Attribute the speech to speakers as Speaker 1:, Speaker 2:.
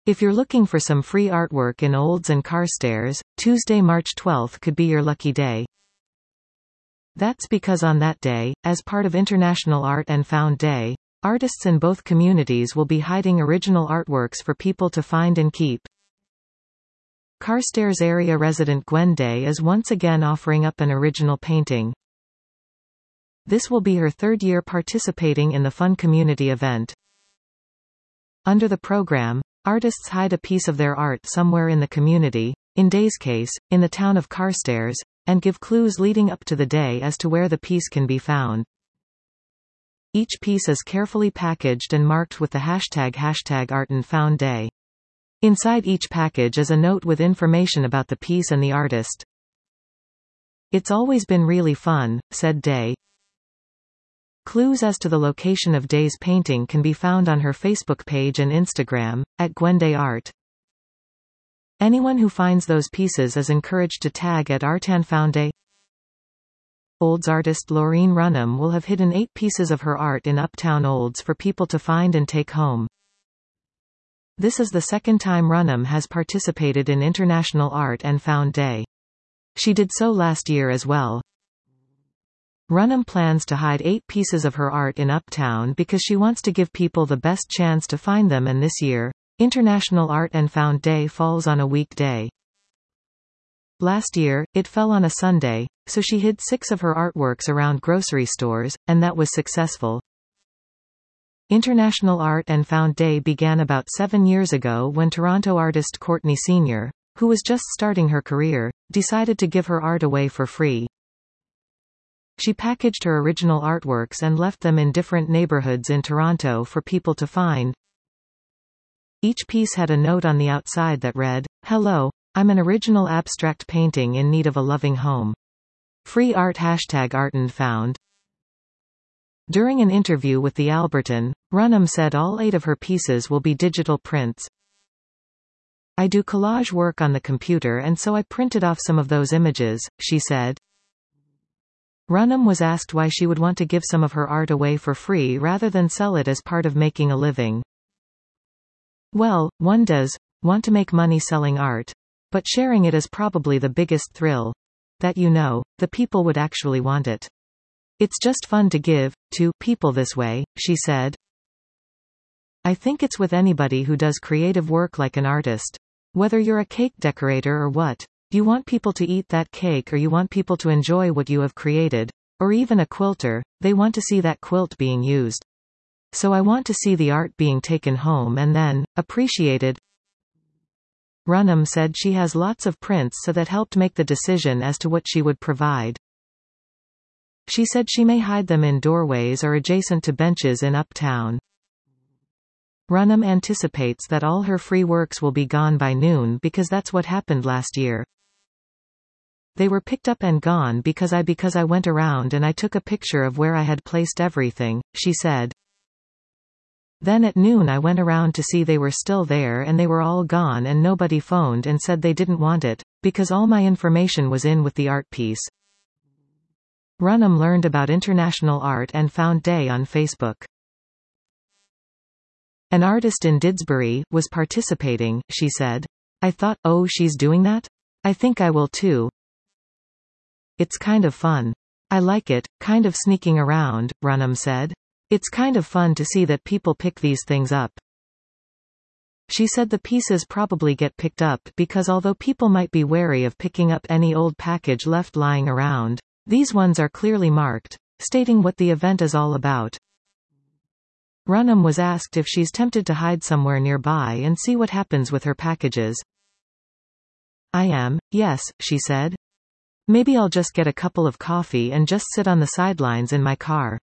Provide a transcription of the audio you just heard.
Speaker 1: If you're looking for some free artwork in Olds and Carstairs, Tuesday, March 12 could be your lucky day. That's because on that day, as part of International Art and Found Day, artists in both communities will be hiding original artworks for people to find and keep. Carstairs area resident Gwen Day is once again offering up an original painting. This will be her third year participating in the fun community event. Under the program, artists hide a piece of their art somewhere in the community, in Day's case, in the town of Carstairs, and give clues leading up to the day as to where the piece can be found. Each piece is carefully packaged and marked with the hashtag #ArtandFoundDay. Inside each package is a note with information about the piece and the artist. It's always been really fun, said Day. Clues as to the location of Day's painting can be found on her Facebook page and Instagram, @GwenDayArt. Anyone who finds those pieces is encouraged to tag @ArtandFoundDay. Olds artist Laureen Runham will have hidden 8 pieces of her art in Uptown Olds for people to find and take home. This is the second time Runham has participated in International Art and Found Day. She did so last year as well. Runham plans to hide 8 pieces of her art in Uptown because she wants to give people the best chance to find them, and this year, International Art and Found Day falls on a weekday. Last year, it fell on a Sunday, so she hid 6 of her artworks around grocery stores, and that was successful. International Art and Found Day began about 7 years ago when Toronto artist Courtney Sr., who was just starting her career, decided to give her art away for free. She packaged her original artworks and left them in different neighborhoods in Toronto for people to find. Each piece had a note on the outside that read, "Hello, I'm an original abstract painting in need of a loving home. Free art #ArtandFound." During an interview with the Albertan, Runham said all 8 of her pieces will be digital prints. "I do collage work on the computer, and so I printed off some of those images," she said. Runham was asked why she would want to give some of her art away for free rather than sell it as part of making a living. "Well, one does want to make money selling art. But sharing it is probably the biggest thrill. That the people would actually want it. It's just fun to give to people this way," she said. "I think it's with anybody who does creative work like an artist. Whether you're a cake decorator or what. You want people to eat that cake, or you want people to enjoy what you have created. Or even a quilter, they want to see that quilt being used. So I want to see the art being taken home and then appreciated." Runham said she has lots of prints, so that helped make the decision as to what she would provide. She said she may hide them in doorways or adjacent to benches in Uptown. Runham anticipates that all her free works will be gone by noon because that's what happened last year. "They were picked up and gone because I went around and I took a picture of where I had placed everything," she said. "Then at noon I went around to see they were still there, and they were all gone, and nobody phoned and said they didn't want it, because all my information was in with the art piece." Runham learned about International Art and Found Day on Facebook. An artist in Didsbury was participating, she said. "I thought, oh, she's doing that? I think I will too. It's kind of fun. I like it, kind of sneaking around," Runham said. "It's kind of fun to see that people pick these things up." She said the pieces probably get picked up because although people might be wary of picking up any old package left lying around, these ones are clearly marked, stating what the event is all about. Runham was asked if she's tempted to hide somewhere nearby and see what happens with her packages. "I am, yes," she said. "Maybe I'll just get a couple of coffee and just sit on the sidelines in my car.